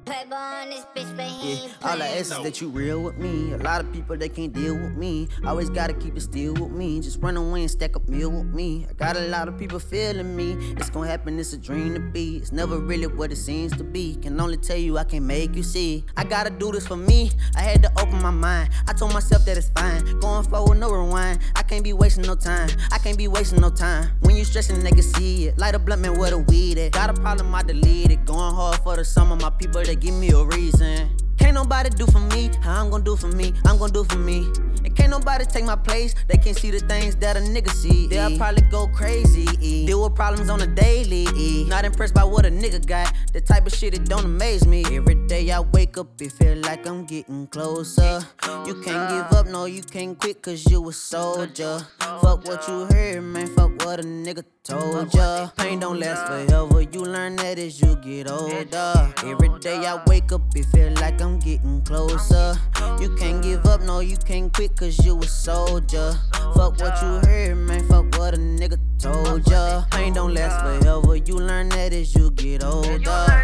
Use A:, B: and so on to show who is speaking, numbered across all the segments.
A: paper on this bitch, but he ain't
B: All I ask is that you real with me. A lot of people, they can't deal with me. Always gotta keep it still with me. Just run away and stack up meal with me. I got a lot of people feeling me. It's gonna happen, it's a dream to be. It's never really what it seems to be. Can only tell you I can't make you see. I gotta do this for me. I had to open my mind. I told myself that it's fine. Going forward, no rewind. I can't be wasting no time. I can't be wasting no time. When you stressing, they can see it. Light a blunt, man, where the weed at? Got a problem, I delete it. Going hard for the sum of my people, they give me a reason. Can't nobody do for me how I'm gon' do for me. I'm gon' do for me. And can't nobody take my place. They can't see the things that a nigga see. They'll probably go crazy. Deal with problems on a daily. Not impressed by what a nigga got. The type of shit, it don't amaze me. Every day I wake up, it feel like I'm getting closer. You can't give up, no, you can't quit, cause you a soldier. Fuck what you heard, man, fuck what a nigga told ya. Pain don't last forever, you learn that as you get older. Every day I wake up, it feel like I'm getting closer. You can't give up, no, you can't quit, cause you a soldier. Fuck what you heard, man, fuck what a nigga told ya. Pain don't last forever, you learn that as you get older. You learn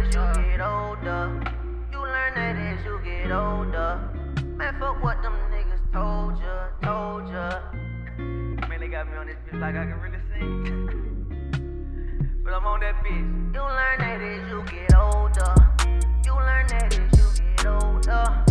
B: that as you get older. Man, fuck what them niggas told ya. Man, they got me on this bitch like I can really sing. But I'm on that bitch. You learn that as you get older. You learn that as you get older.